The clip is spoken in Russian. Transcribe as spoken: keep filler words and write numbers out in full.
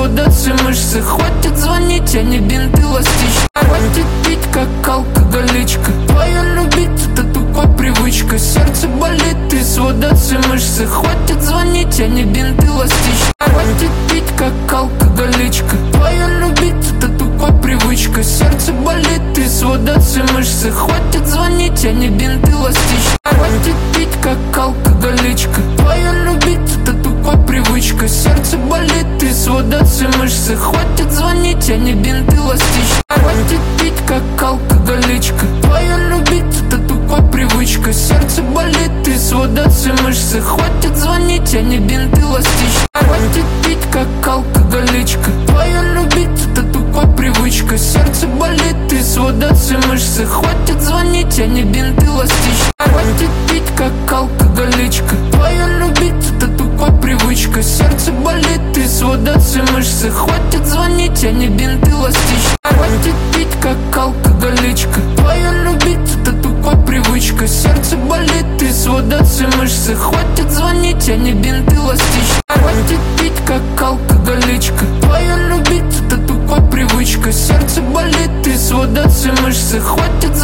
сводаться мышцы. Хватит звонить, а не бинты ластички. Хватит пить, как алкоголичка. Твоя любить, это тупая привычка. Сердце болит и сводаться мышцы. Хватит звонить, а не бинты ластички. Хватит пить, как алкоголичка. Твоя любить, это тупая привычка. Сердце болит и сводаться мышцы. Хватит звонить, а не бинты ластички. Хватит пить, как алкоголичка. Твоя любить, это тупая привычка. Сердце болит и сводаться мышцы. Хватит звонить, а не бинты ластички. Хватит пить, как алкоголичка. Твоя любить, это тупая привычка. Сердце болит и сводаться мышцы. Хватит звонить, а не бинты ластички. Хватит пить, как алкоголичка. Твоя любить, это тупая привычка. Сердце болит и сводаться мышцы. Хватит звонить, а не бинты ластички. Хватит пить, как алкоголичка. Твоя любить, это тупая привычка. Сердце болит и сводаться мышцы. Хватит звонить, а не бинты ластички. Хватит пить, как алкоголичка. Твоя любить, это тупая привычка. Сердце болит и сводаться мышцы. Хватит звонить, а не бинты ластички. Хватит пить, как алкоголичка. Твоя любить, это тупая привычка. Сердце болит и сводаться мышцы. Хватит